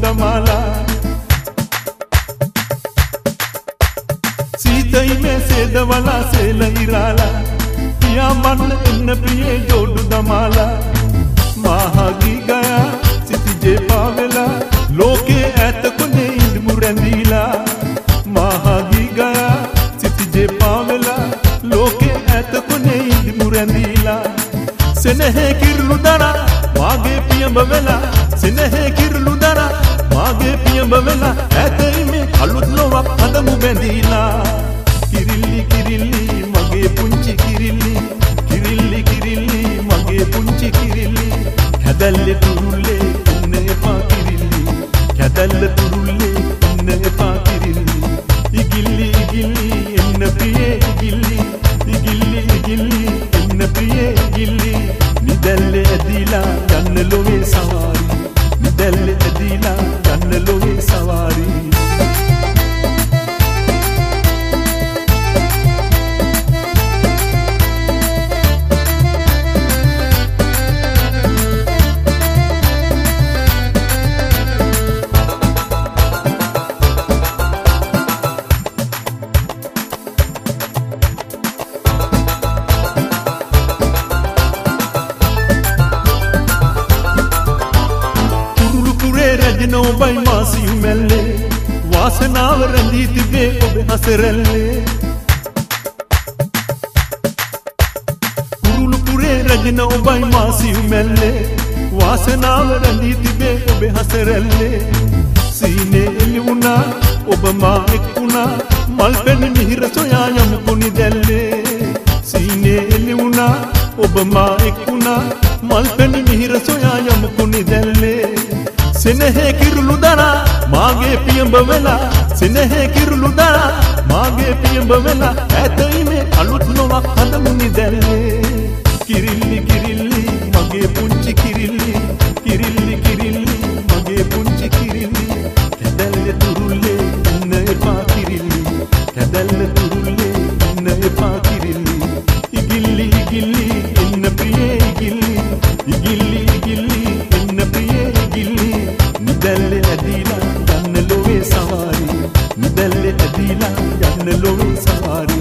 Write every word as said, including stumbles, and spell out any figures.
දමාලා සීතයි මේ සේදවලා සේල ඉරාලා පියා මන්න එන්න ප්‍රියේ ජෝඩු දමාලා මාහගී ගයා සිතිජේ පාවෙලා ලෝකේ ඇත කොනේ ඉඳමු රැඳීලා මාහගී ගයා සිතිජේ පාවෙලා ලෝකේ ඇත කොනේ ඉඳමු රැඳීලා සෙනෙහේ කිරුළු දරා මාගේ පියඹ වෙලා සෙනෙහේ කිරුළු දරා මාගේ පියඹ වෙලා ඇතයි මේ අලුත් ලොවක් හදමු බැඳීලා කිරිල්ලි කිරිල්ලි මගේ පුංචි කිරිල්ලි කිරිල්ලි කිරිල්ලි මගේ පුංචි කිරිල්ලි කැදල්ලේ තුරුල්ලේ ඉන්න එපා කිරිල්ලි කැදල්ල තුරුල්ලේ ඉන්න එපා කිරිල්ලි ඉගිල්ලි ඉගිල්ලි එන්න ප්‍රියේ ඉගිල්ලි ඉගිල්ලි ඉගිල්ලි එන්න ප්‍රියේ ඉගිල්ලි නිදැල්ලේ ඇදිලා යන්න ලොවේ සවාරි නිදැල්ලේ ඇදිලා යන්න ලොවේ සවාරි රජනෝ බයි මාසියු මැල්ලේ වාසනාව රැඳී තිබේ ඔබ හසරැල්ලේ කුරුළු පුරේ රජනෝ බයි මාසියු මැල්ලේ වාසනාව රැඳී තිබේ ඔබ හසරැල්ලේ සීනේ එළි වුණා ඔබ මා එක් වුණා මල් පැණි මිහිර සොයා යමු කුණි දැල්ලේ සීනේ එළි වුණා ඔබ මා එක් වුණා මල් පැණි මිහිර සොයා යමු කුණි දැල්ලේ සෙනෙහේ කිරුළු දරා මාගේ පියඹ වෙලා සෙනෙහේ කිරුළු දරා මාගේ පියඹ වෙලා ඇතයි මේ අලුත් ලොවක් හදමු නිදැල්ලේ කිරිල්ලි කිරිල්ලි මගේ පුංචි කිරිල්ලි කිරිල්ලි කිරිල්ලි මගේ පුංචි කිරිල්ලි කැදල්ලේ තුරුල්ලේ ඉන්න එපා කිරිල්ලි කැදල්ලේ තුරුල්ලේ ඉන්න එපා කිරිල්ලි ඉගිල්ලි ඉගිල්ලි එන්න ප්‍රියේ ඉගිල්ලි ඉගිල්ලි ඉගිල්ලි එන්න ප්‍රියේ ඉගිල්ලි නිදැල්ලේ ඇදිලා යන්න ලොවේ සවාරි නිදැල්ලේ ඇදිලා යන්න ලොවේ සවාරි